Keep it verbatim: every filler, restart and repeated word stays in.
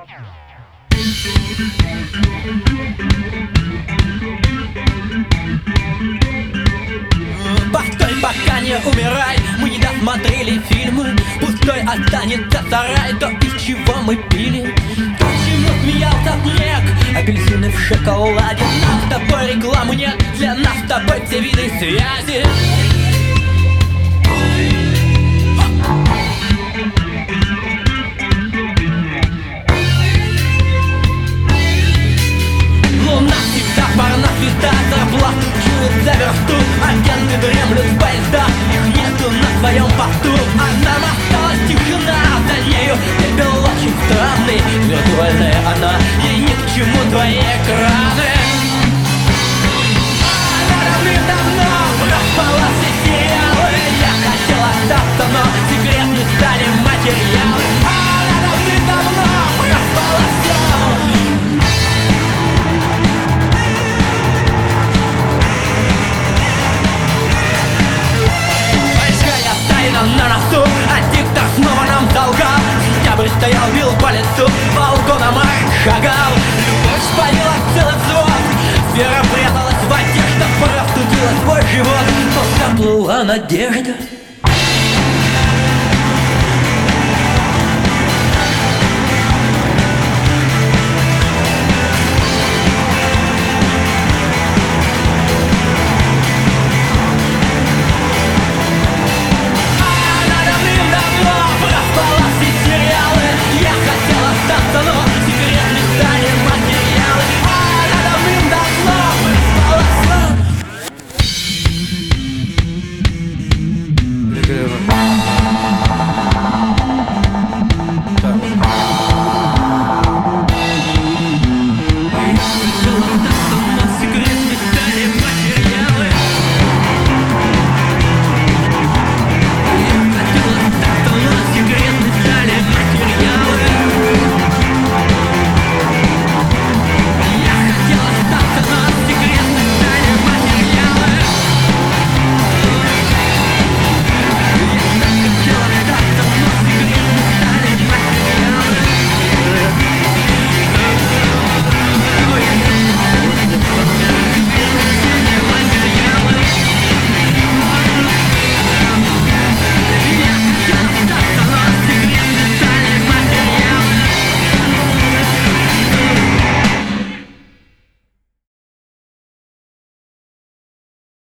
Постой, пока не умирай, мы не досмотрели фильмы. Пустой останется сарай, то из чего мы пили. Почему смеялся снег, апельсины в шоколаде. Нам с тобой рекламы нет, для нас с тобой все виды связи. Луна всегда парна звезда, зарплату чует за версту. Агенты дремлют в поездах, их нету на своем посту. А нам осталась тишина, за нею пепел очень странный. Виртуальная она, ей ни к чему твои экраны. Она давным-давно проспала все сериалы. Я хотел остаться, но секретны стали материалы. Она давным-давно проспала все. На носу, а диктор снова нам солгал. Сентябрь стоял, бил по лицу, балконом шагал. Любовь спалила целый взвод, вера пряталась в одеждах, простудила свой живот. Но заплыла надежда.